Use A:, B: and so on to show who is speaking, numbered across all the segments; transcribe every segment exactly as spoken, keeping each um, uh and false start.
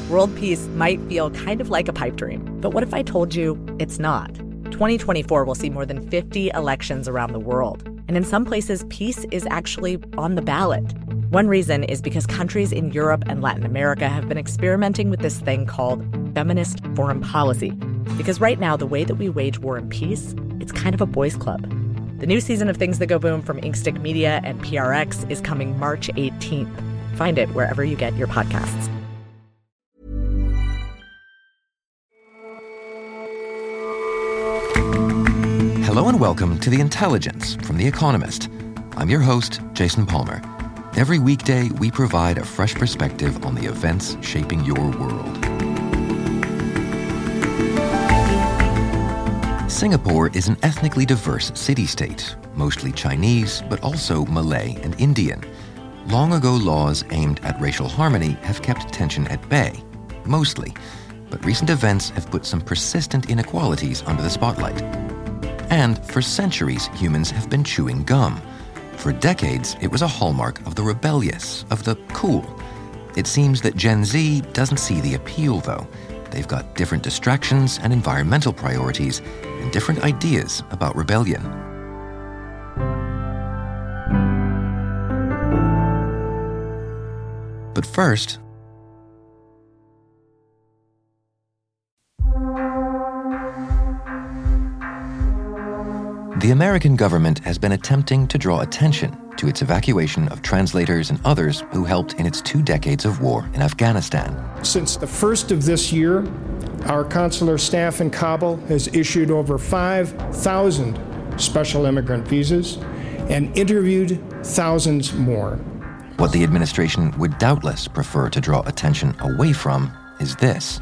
A: World peace might feel kind of like a pipe dream, but what if I told you it's not? twenty twenty-four will see more than fifty elections around the world, and in some places, peace is actually on the ballot. One reason is because countries in Europe and Latin America have been experimenting with this thing called feminist foreign policy. Because right now, the way that we wage war and peace, it's kind of a boys' club. The new season of Things That Go Boom from Inkstick Media and P R X is coming March eighteenth. Find it wherever you get your podcasts.
B: Hello and welcome to The Intelligence from The Economist. I'm your host, Jason Palmer. Every weekday, we provide a fresh perspective on the events shaping your world. Singapore is an ethnically diverse city-state, mostly Chinese, but also Malay and Indian. Long ago laws aimed at racial harmony have kept tension at bay, mostly, but recent events have put some persistent inequalities under the spotlight. And for centuries, humans have been chewing gum. For decades, it was a hallmark of the rebellious, of the cool. It seems that Gen Z doesn't see the appeal, though. They've got different distractions and environmental priorities and different ideas about rebellion. But first, the American government has been attempting to draw attention to its evacuation of translators and others who helped in its two decades of war in Afghanistan.
C: Since the first of this year, our consular staff in Kabul has issued over five thousand special immigrant visas and interviewed thousands more.
B: What the administration would doubtless prefer to draw attention away from is this.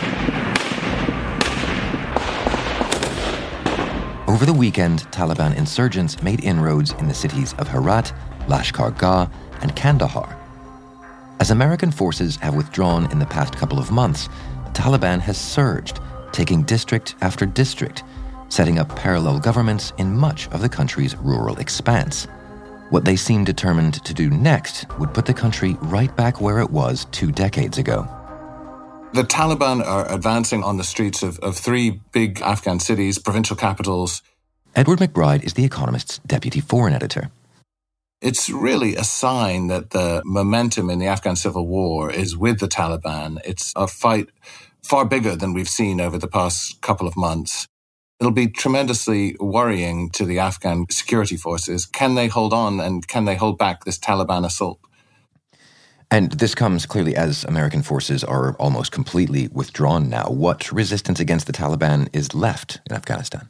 B: Over the weekend, Taliban insurgents made inroads in the cities of Herat, Lashkar Gah, and Kandahar. As American forces have withdrawn in the past couple of months, Taliban has surged, taking district after district, setting up parallel governments in much of the country's rural expanse. What they seem determined to do next would put the country right back where it was two decades ago.
D: The Taliban are advancing on the streets of, of three big Afghan cities, provincial capitals.
B: Edward McBride is The Economist's deputy foreign editor.
D: It's really a sign that the momentum in the Afghan civil war is with the Taliban. It's a fight far bigger than we've seen over the past couple of months. It'll be tremendously worrying to the Afghan security forces. Can they hold on and can they hold back this Taliban assault?
B: And this comes clearly as American forces are almost completely withdrawn now. What resistance against the Taliban is left in Afghanistan?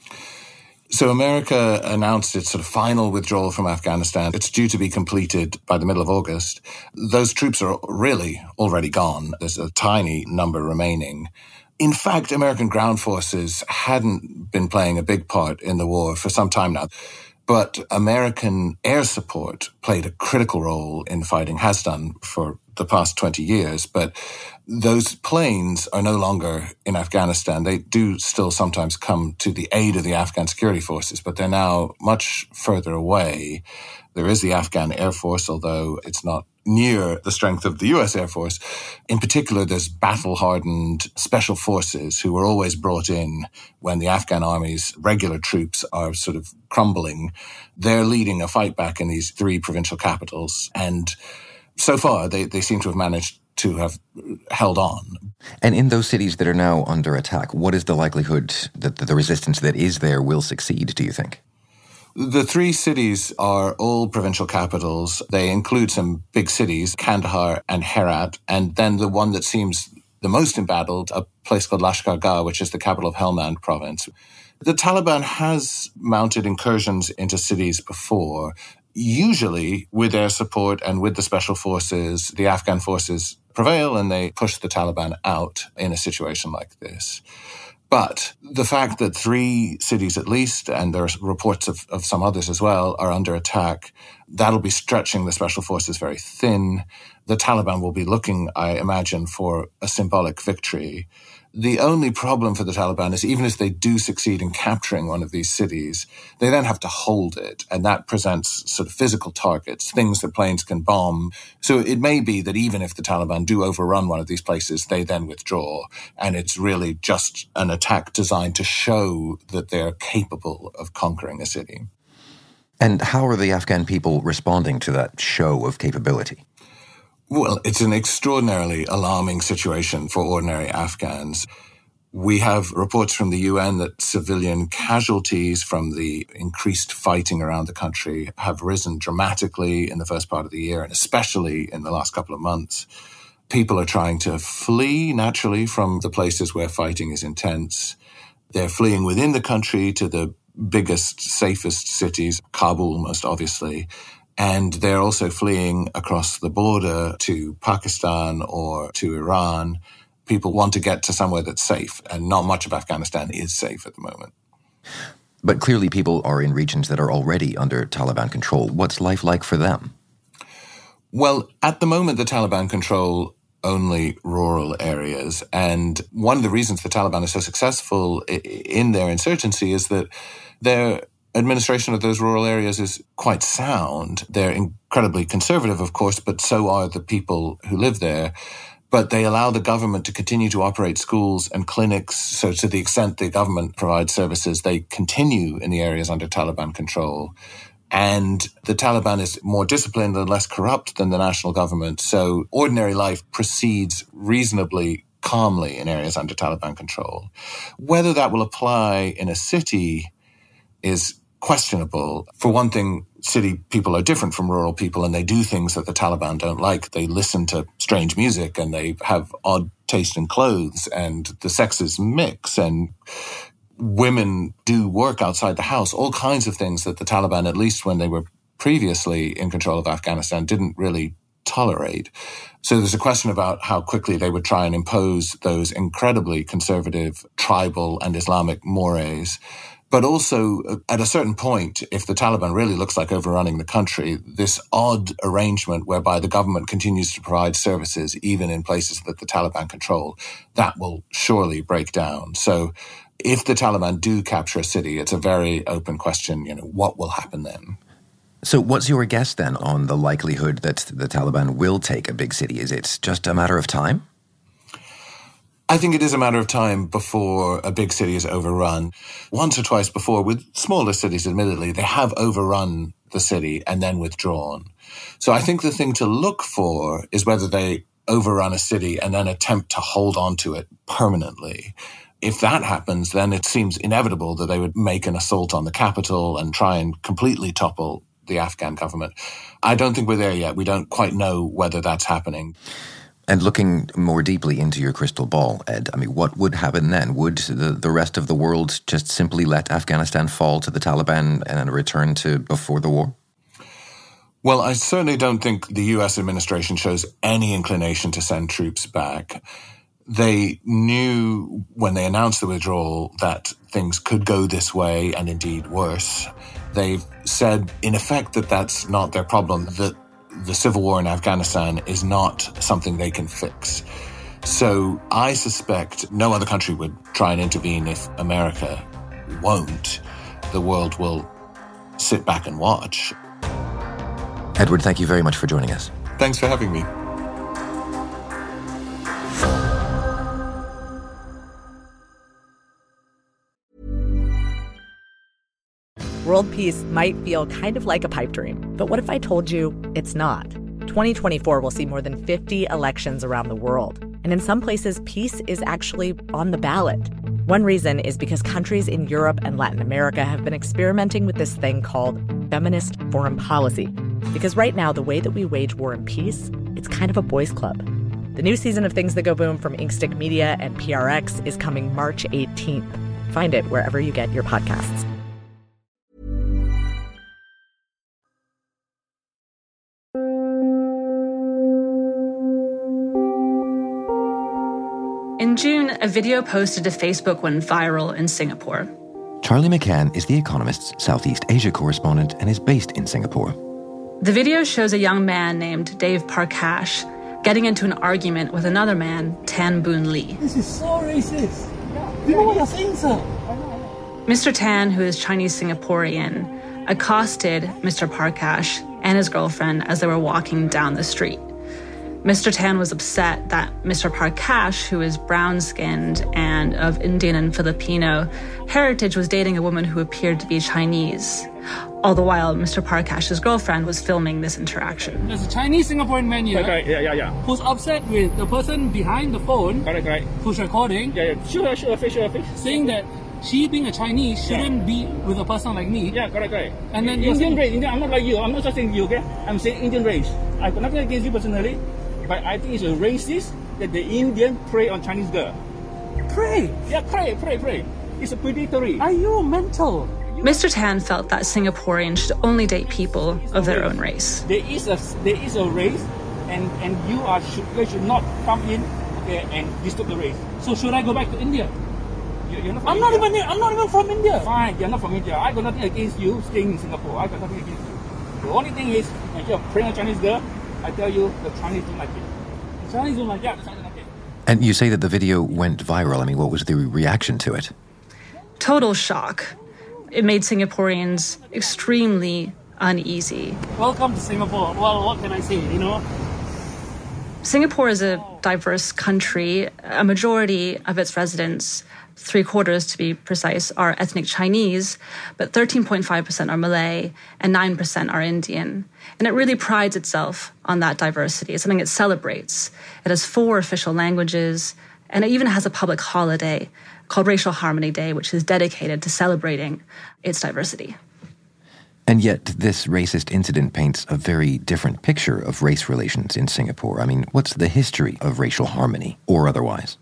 D: So America announced its sort of final withdrawal from Afghanistan. It's due to be completed by the middle of August. Those troops are really already gone. There's a tiny number remaining. In fact, American ground forces hadn't been playing a big part in the war for some time now. But American air support played a critical role in fighting, has done for the past twenty years. But those planes are no longer in Afghanistan. They do still sometimes come to the aid of the Afghan security forces, but they're now much further away. There is the Afghan Air Force, although it's not near the strength of the U S Air Force. In particular, there's battle-hardened special forces who were always brought in when the Afghan army's regular troops are sort of crumbling. They're leading a fight back in these three provincial capitals. And so far, they, they seem to have managed to have held on.
B: And in those cities that are now under attack, what is the likelihood that the resistance that is there will succeed, do you think?
D: The three cities are all provincial capitals. They include some big cities, Kandahar and Herat, and then the one that seems the most embattled, a place called Lashkar Gah, which is the capital of Helmand province. The Taliban has mounted incursions into cities before, usually with air support and with the special forces. The Afghan forces prevail and they push the Taliban out in a situation like this. But the fact that three cities at least, and there are reports of, of some others as well, are under attack, that'll be stretching the special forces very thin. the Taliban will be looking, I imagine, for a symbolic victory. The only problem for the Taliban is even if they do succeed in capturing one of these cities, they then have to hold it. And that presents sort of physical targets, things that planes can bomb. So it may be that even if the Taliban do overrun one of these places, they then withdraw. And it's really just an attack designed to show that they're capable of conquering a city.
B: And how are the Afghan people responding to that show of capability?
D: Well, it's an extraordinarily alarming situation for ordinary Afghans. We have reports from the U N that civilian casualties from the increased fighting around the country have risen dramatically in the first part of the year, and especially in the last couple of months. People are trying to flee naturally from the places where fighting is intense. They're fleeing within the country to the biggest, safest cities, Kabul most obviously. And they're also fleeing across the border to Pakistan or to Iran. People want to get to somewhere that's safe, and not much of Afghanistan is safe at the moment.
B: But clearly people are in regions that are already under Taliban control. What's life like for them?
D: Well, at the moment, the Taliban control only rural areas. And one of the reasons the Taliban is so successful in their insurgency is that their administration of those rural areas is quite sound. They're incredibly conservative, of course, but so are the people who live there. But they allow the government to continue to operate schools and clinics. So to the extent the government provides services, they continue in the areas under Taliban control. And the Taliban is more disciplined and less corrupt than the national government. So ordinary life proceeds reasonably calmly in areas under Taliban control. Whether that will apply in a city is questionable. For one thing, city people are different from rural people, and they do things that the Taliban don't like. They listen to strange music, and they have odd taste in clothes, and the sexes mix, and women do work outside the house, all kinds of things that the Taliban, at least when they were previously in control of Afghanistan, didn't really tolerate. So there's a question about how quickly they would try and impose those incredibly conservative tribal and Islamic mores. But also, at a certain point, if the Taliban really looks like overrunning the country, this odd arrangement whereby the government continues to provide services even in places that the Taliban control, that will surely break down. So if the Taliban do capture a city, it's a very open question, you know, what will happen then?
B: So what's your guess then on the likelihood that the Taliban will take a big city? Is it just a matter of time?
D: I think it is a matter of time before a big city is overrun. Once or twice before, with smaller cities, admittedly, they have overrun the city and then withdrawn. So I think the thing to look for is whether they overrun a city and then attempt to hold on to it permanently. If that happens, then it seems inevitable that they would make an assault on the capital and try and completely topple the Afghan government. I don't think we're there yet. We don't quite know whether that's happening.
B: And looking more deeply into your crystal ball, Ed, I mean, what would happen then? Would the, the rest of the world just simply let Afghanistan fall to the Taliban and return to before the war?
D: Well, I certainly don't think the U S administration shows any inclination to send troops back. They knew when they announced the withdrawal that things could go this way and indeed worse. They've said, in effect, that that's not their problem, that the civil war in Afghanistan is not something they can fix. So I suspect no other country would try and intervene if America won't. The world will sit back and watch.
B: Edward, thank you very much for joining us.
D: Thanks for having me.
A: World peace might feel kind of like a pipe dream, but what if I told you it's not? twenty twenty-four will see more than fifty elections around the world, and in some places, peace is actually on the ballot. One reason is because countries in Europe and Latin America have been experimenting with this thing called feminist foreign policy. Because right now, the way that we wage war and peace, it's kind of a boys' club. The new season of Things That Go Boom from Inkstick Media and P R X is coming March eighteenth. Find it wherever you get your podcasts.
E: In June, a video posted to Facebook went viral in Singapore.
B: Charlie McCann is The Economist's Southeast Asia correspondent and is based in Singapore.
E: The video shows a young man named Dave Parkash getting into an argument with another man, Tan Boon Lee.
F: This is so racist. You know what you're saying, sir?
E: Mister Tan, who is Chinese Singaporean, accosted Mister Parkash and his girlfriend as they were walking down the street. Mister Tan was upset that Mister Parkash, who is brown-skinned and of Indian and Filipino heritage, was dating a woman who appeared to be Chinese. All the while, Mister Parkash's girlfriend was filming this interaction.
F: There's a Chinese Singaporean man here
G: correct, yeah, yeah, yeah.
F: who's upset with the person behind the phone
G: Correct, correct.
F: who's recording,
G: Yeah, yeah. Sure, sure, face, sure, face.
F: saying that she, being a Chinese, shouldn't be with a person like me.
G: Yeah, correct, correct.
F: And then you're
G: Indian
F: saying-
G: race, Indian, I'm not like you. I'm not just saying you, okay? I'm saying Indian race. I've got nothing against you personally, but I think it's a racist that the Indian prey on Chinese girl.
F: Pray!
G: Yeah, pray, pray, pray. It's a predatory.
F: Are you mental?
E: Mister Tan felt that Singaporeans should only date people of their own race.
G: There is a there is a race, and and you are should you should not come in, okay, and disturb the race.
F: So should I go back to India?
G: You, you're not from
F: I'm not
G: India.
F: even I'm not even from India.
G: Fine, you're not from India. I got nothing against you staying in Singapore. I got nothing against you. The only thing is, when you're praying a Chinese girl, I tell you, the Chinese don't like it.
F: The Chinese don't like
G: Yeah,
F: that.
G: the Chinese don't like it.
B: And you say that the video went viral. I mean, what was the reaction to it?
E: Total shock. It made Singaporeans extremely uneasy.
F: Welcome to Singapore. Well, what can I say, you know?
E: Singapore is a diverse country. A majority of its residents, three quarters to be precise, are ethnic Chinese, but thirteen point five percent are Malay and nine percent are Indian. And it really prides itself on that diversity. It's something it celebrates. It has four official languages, and it even has a public holiday called Racial Harmony Day, which is dedicated to celebrating its diversity.
B: And yet, this racist incident paints a very different picture of race relations in Singapore. I mean, what's the history of racial harmony, or otherwise?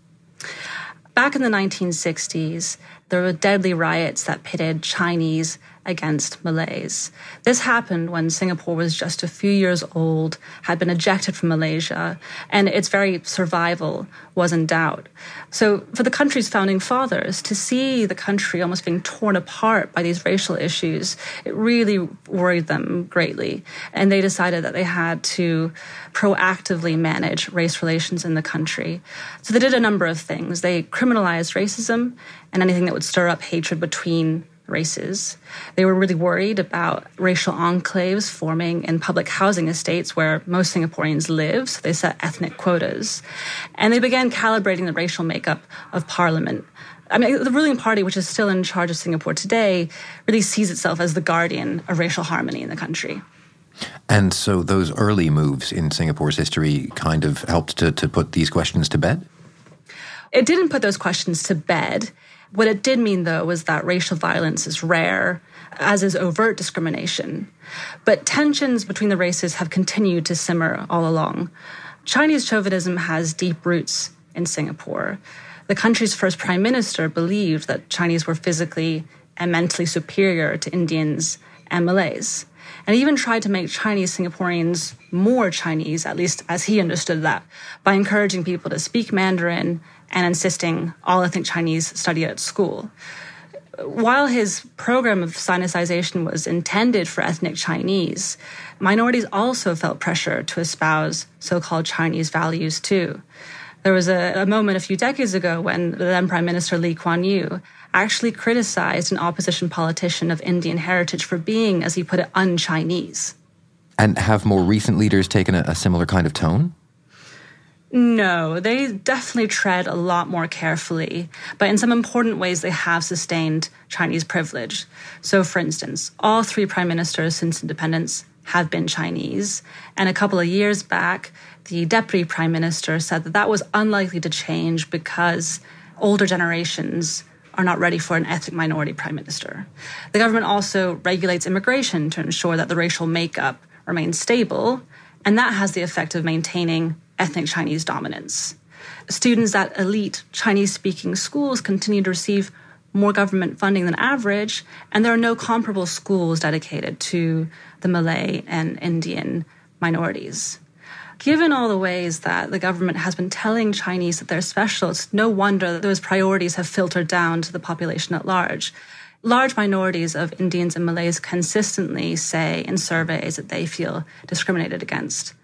E: Back in the nineteen sixties, there were deadly riots that pitted Chinese against Malays. This happened when Singapore was just a few years old, had been ejected from Malaysia, and its very survival was in doubt. So for the country's founding fathers, to see the country almost being torn apart by these racial issues, it really worried them greatly. And they decided that they had to proactively manage race relations in the country. So they did a number of things. They criminalized racism and anything that would stir up hatred between races. They were really worried about racial enclaves forming in public housing estates where most Singaporeans live, so they set ethnic quotas. And they began calibrating the racial makeup of parliament. I mean, the ruling party, which is still in charge of Singapore today, really sees itself as the guardian of racial harmony in the country.
B: And so those early moves in Singapore's history kind of helped to, to put these questions to bed?
E: It didn't put those questions to bed. What it did mean, though, was that racial violence is rare, as is overt discrimination. But tensions between the races have continued to simmer all along. Chinese chauvinism has deep roots in Singapore. The country's first prime minister believed that Chinese were physically and mentally superior to Indians and Malays. And he even tried to make Chinese Singaporeans more Chinese, at least as he understood that, by encouraging people to speak Mandarin and insisting all ethnic Chinese study at school. While his program of Sinicization was intended for ethnic Chinese, minorities also felt pressure to espouse so-called Chinese values too. There was a, a moment a few decades ago when the then Prime Minister Lee Kuan Yew actually criticized an opposition politician of Indian heritage for being, as he put it, un-Chinese.
B: And have more recent leaders taken a, a similar kind of tone?
E: No, they definitely tread a lot more carefully, but in some important ways they have sustained Chinese privilege. So, for instance, all three prime ministers since independence have been Chinese, and a couple of years back, the deputy prime minister said that that was unlikely to change because older generations are not ready for an ethnic minority prime minister. The government also regulates immigration to ensure that the racial makeup remains stable, and that has the effect of maintaining ethnic Chinese dominance. Students at elite Chinese-speaking schools continue to receive more government funding than average, and there are no comparable schools dedicated to the Malay and Indian minorities. Given all the ways that the government has been telling Chinese that they're special, it's no wonder that those priorities have filtered down to the population at large. Large minorities of Indians and Malays consistently say in surveys that they feel discriminated against.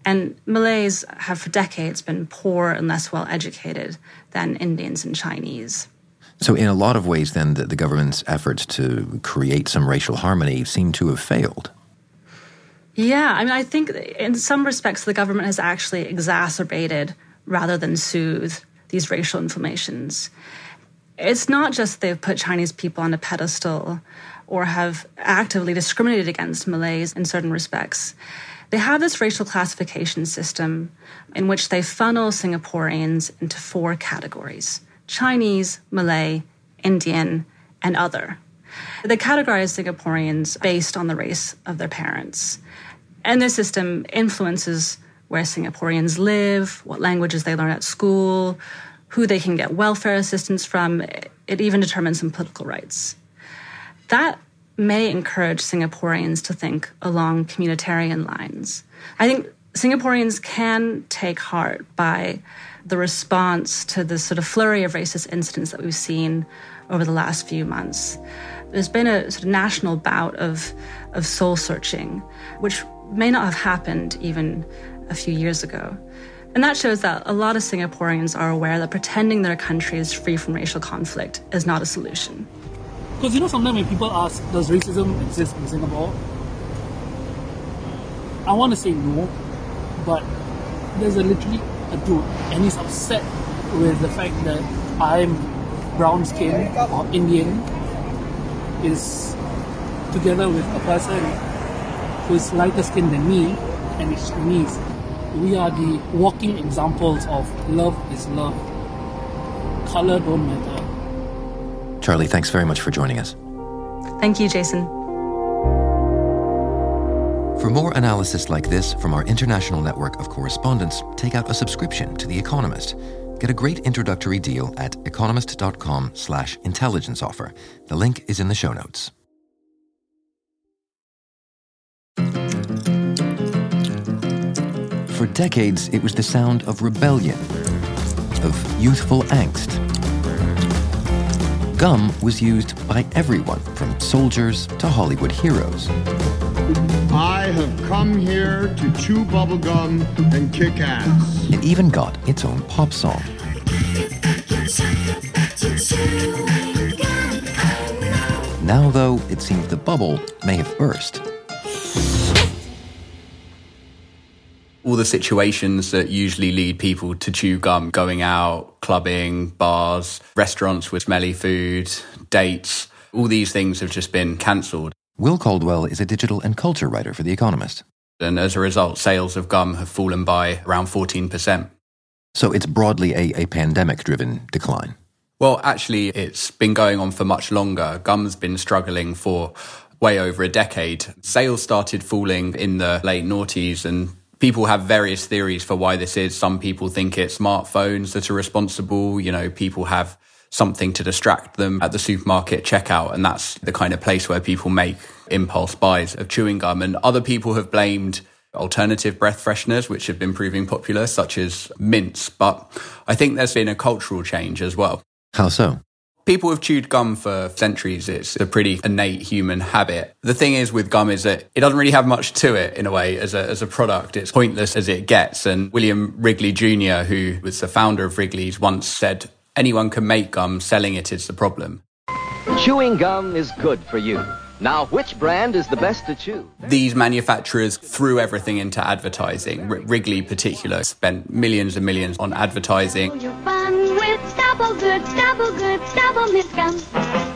E: And Malays have for decades been poorer and less well educated than Indians and Chinese.
B: So in a lot of ways, then, the, the government's efforts to create some racial harmony seem to have failed.
E: Yeah, I mean, I think in some respects the government has actually exacerbated rather than soothe these racial inflammations. It's not just they've put Chinese people on a pedestal or have actively discriminated against Malays in certain respects. They have this racial classification system in which they funnel Singaporeans into four categories: Chinese, Malay, Indian, and other. They categorize Singaporeans based on the race of their parents. And this system influences where Singaporeans live, what languages they learn at school, who they can get welfare assistance from. It even determines some political rights. That may encourage Singaporeans to think along communitarian lines. I think Singaporeans can take heart by the response to the sort of flurry of racist incidents that we've seen over the last few months. There's been a sort of national bout of, of soul-searching, which may not have happened even a few years ago. And that shows that a lot of Singaporeans are aware that pretending their country is free from racial conflict is not a solution.
F: Because, you know, sometimes when people ask, does racism exist in Singapore? I want to say no, but there's a literally a dude, and he's upset with the fact that I'm brown skin or Indian is together with a person who is lighter skinned than me and is Chinese. We are the walking examples of love is love. Color don't matter.
B: Charlie, thanks very much for joining us.
E: Thank you, Jason.
B: For more analysis like this from our international network of correspondents, take out a subscription to The Economist. Get a great introductory deal at economist.com slash intelligence offer. The link is in the show notes. For decades, it was the sound of rebellion, of youthful angst. Gum was used by everyone, from soldiers to Hollywood heroes.
H: I have come here to chew bubblegum and kick ass.
B: It even got its own pop song. Now, though, it seems the bubble may have burst.
I: All the situations that usually lead people to chew gum, going out, clubbing, bars, restaurants with smelly food, dates, all these things have just been cancelled.
B: Will Caldwell is a digital and culture writer for The Economist.
I: And as a result, sales of gum have fallen by around fourteen percent.
B: So it's broadly a, a pandemic-driven decline.
I: Well, actually, it's been going on for much longer. Gum's been struggling for way over a decade. Sales started falling in the late noughties, and people have various theories for why this is. Some people think it's smartphones that are responsible. You know, people have something to distract them at the supermarket checkout, and that's the kind of place where people make impulse buys of chewing gum. And other people have blamed alternative breath fresheners, which have been proving popular, such as mints. But I think there's been a cultural change as well.
B: How so?
I: People have chewed gum for centuries. It's a pretty innate human habit. The thing is with gum is that it doesn't really have much to it in a way as a, as a product. It's pointless as it gets. And William Wrigley Junior, who was the founder of Wrigley's, once said, anyone can make gum, selling it is the problem.
J: Chewing gum is good for you. Now, which brand is the best to chew?
I: These manufacturers threw everything into advertising. R- Wrigley in particular spent millions and millions on advertising.
K: You're fun with Stubble Good, Stubble Good, Stubble Mint Gum.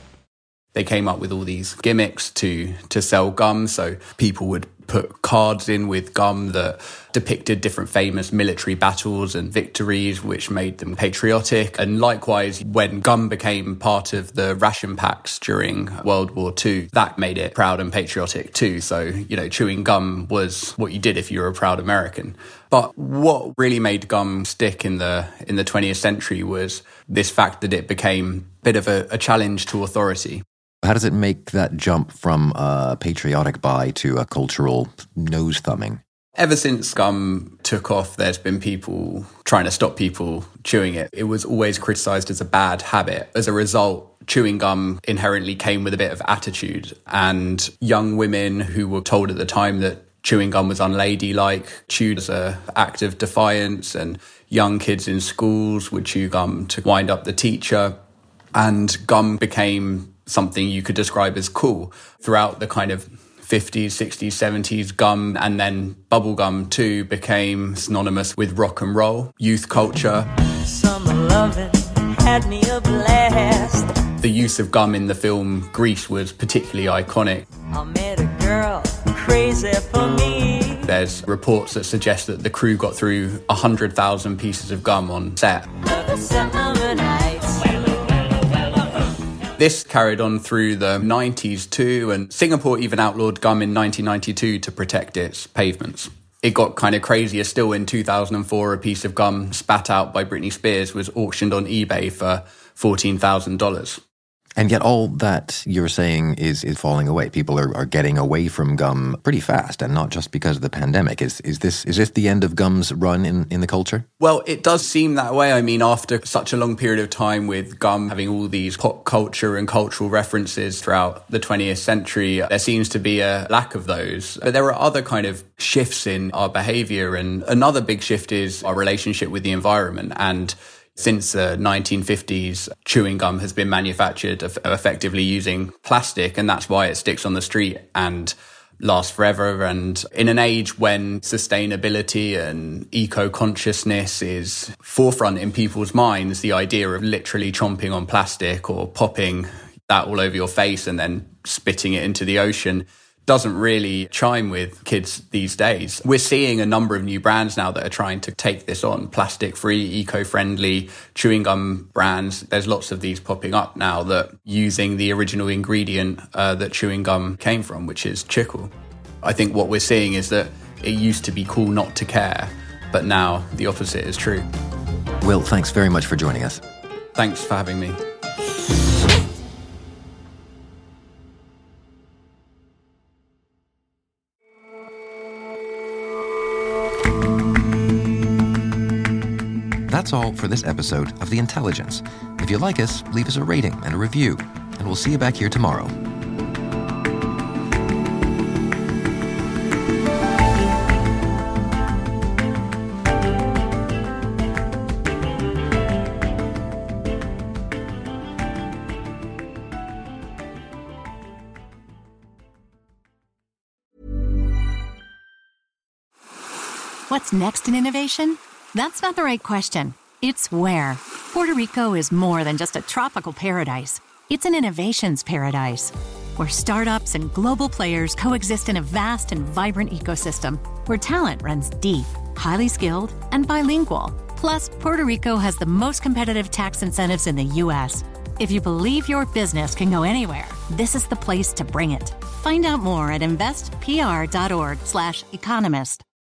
I: They came up with all these gimmicks to, to sell gum, so people would put cards in with gum that depicted different famous military battles and victories, which made them patriotic. And likewise, when gum became part of the ration packs during World War Two, that made it proud and patriotic too. So, you know, chewing gum was what you did if you were a proud American. But what really made gum stick in the in the twentieth century was this fact that it became a bit of a, a challenge to authority.
B: How does it make that jump from a patriotic buy to a cultural nose-thumbing?
I: Ever since gum took off, there's been people trying to stop people chewing it. It was always criticised as a bad habit. As a result, chewing gum inherently came with a bit of attitude. And young women who were told at the time that chewing gum was unladylike, chewed as an act of defiance, and young kids in schools would chew gum to wind up the teacher. And gum became something you could describe as cool throughout the kind of fifties, sixties, seventies. Gum and then bubble gum too became synonymous with rock and roll, youth culture.
L: Summer loving had me a blast.
I: The use of gum in the film Grease was particularly iconic.
L: I met a girl crazy for me.
I: There's reports that suggest that the crew got through one hundred thousand pieces of gum on set. This carried on through the nineties too, and Singapore even outlawed gum in nineteen ninety-two to protect its pavements. It got kind of crazier still in two thousand four. A piece of gum spat out by Britney Spears was auctioned on eBay for fourteen thousand dollars.
B: And yet all that you're saying is is falling away. People are, are getting away from gum pretty fast, and not just because of the pandemic. Is is this is this the end of gum's run in, in the culture?
I: Well, it does seem that way. I mean, after such a long period of time with gum having all these pop culture and cultural references throughout the twentieth century, there seems to be a lack of those. But there are other kind of shifts in our behaviour, and another big shift is our relationship with the environment. And since the nineteen fifties, chewing gum has been manufactured effectively using plastic, and that's why it sticks on the street and lasts forever. And in an age when sustainability and eco-consciousness is forefront in people's minds, the idea of literally chomping on plastic or popping that all over your face and then spitting it into the ocean doesn't really chime with kids these days. We're seeing a number of new brands now that are trying to take this on. Plastic-free, eco-friendly chewing gum brands. There's lots of these popping up now that using the original ingredient uh, that chewing gum came from, which is chicle. I think what we're seeing is that it used to be cool not to care, but now the opposite is true.
B: Will, thanks very much for joining us.
I: Thanks for having me.
B: That's all for this episode of The Intelligence. If you like us, leave us a rating and a review, and we'll see you back here tomorrow.
M: What's next in innovation? That's not the right question. It's where. Puerto Rico is more than just a tropical paradise. It's an innovations paradise, where startups and global players coexist in a vast and vibrant ecosystem, where talent runs deep, highly skilled, and bilingual. Plus, Puerto Rico has the most competitive tax incentives in the U S. If you believe your business can go anywhere, this is the place to bring it. Find out more at investpr.org slash economist.